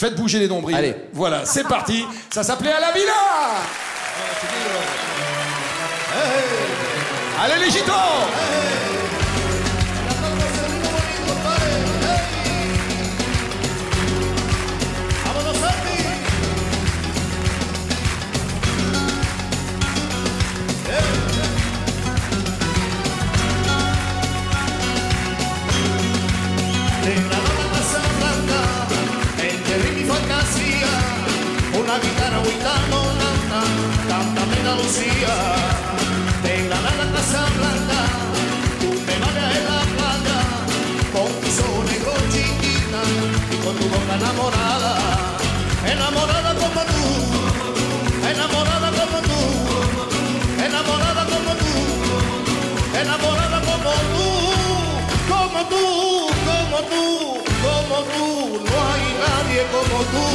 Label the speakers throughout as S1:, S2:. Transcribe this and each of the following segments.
S1: Faites bouger les nombrils.
S2: Allez.
S1: Voilà, c'est parti. Ça s'appelait À la Villa. Allez les gitans.
S3: Una guitarra huitano canta, cántame Andalucía. De Granada a Casablanca, tú me vayas en la playa, con tus ojos negros chiquita y con tu boca enamorada. Enamorada como tú, enamorada como tú, enamorada como tú, enamorada como tú, como tú, como tú, como tú, no hay nadie como tú.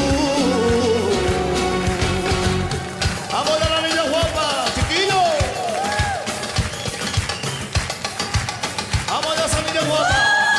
S3: ¡Vamos a la niña guapa, chiquillo! ¡Vamos a esa niña guapa!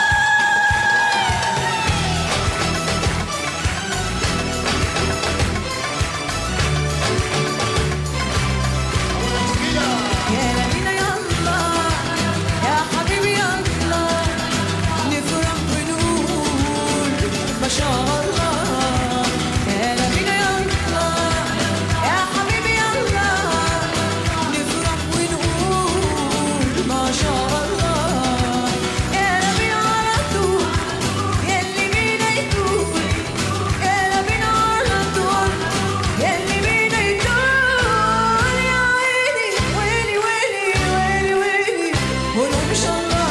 S3: ¡Vamos a la chiquilla!
S4: يا لينا يلا يا حبيبي يلا نفرح ونقول ما شاء الله يا لينا يلا يا حبيبي يلا نفرح ونقول ما شاء الله يا لبينا على طول يلي بينا يطول يا لبينا على طول يلي بينا يطول يا عيني ويلي ويلي ويلي ويلي قولوا ما شاء الله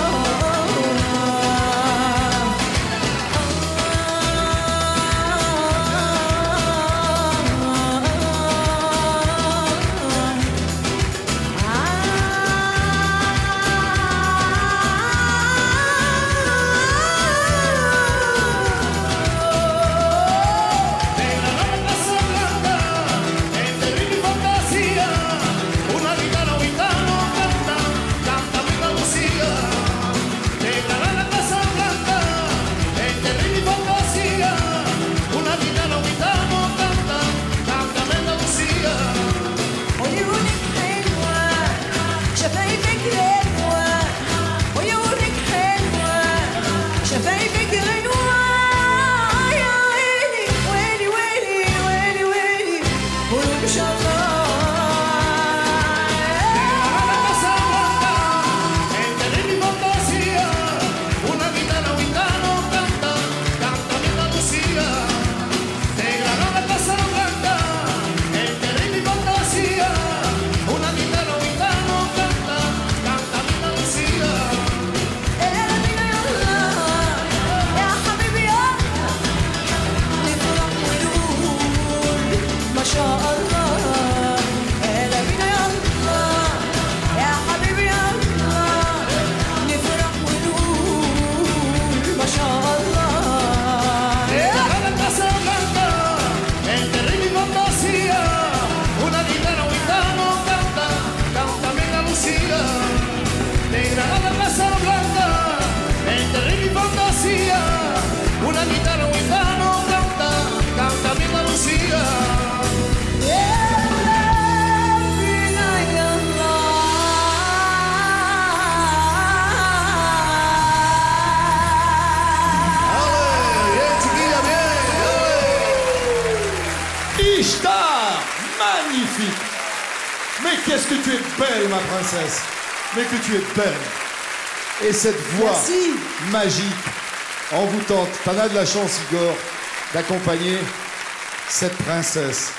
S3: De Granada a Casablanca, entre ritmo y fantasía, una guitarra huitano canta, cántame Andalucía. De Granada a Casablanca, entre ritmo y fantasía, una guitarra huitano canta, cántame Andalucía.
S4: عيونك حلوة شفايفك غنوة عيونك حلوة شفايفك غنوة يا عيني ويلي ويلي ويلي ويلي قولوا ما شاء الله
S3: Casablanca, entre ritmo y fantasía, una guitarra huitano canta, cántame Andalucía. De Granada a Casablanca, entre ritmo y fantasía, una guitarra huitano canta, cántame Andalucía.
S4: يا لبينا يلا يا حبيبي يلا نفرح ونقول ما شاء الله يا لبينا يلا يا حبيبي يلا نفرح ونقول ما شاء الله
S3: De Granada a Casablanca, entre ritmo y fantasía, una guitarra huitano canta, cántame Andalucía. De Granada a Casablanca, entre ritmo y fantasía, una guitarra huitano canta, cántame Andalucía.
S4: يا لبينا يلا
S3: Bien, chiquilla, bien.
S1: Ishtar, magnifique. Mais qu'est-ce que tu es belle, ma princesse. Mais que tu es belle. Et cette voix
S4: Merci.
S1: magique, envoûtante. T'en as de la chance, Igor, d'accompagner cette princesse.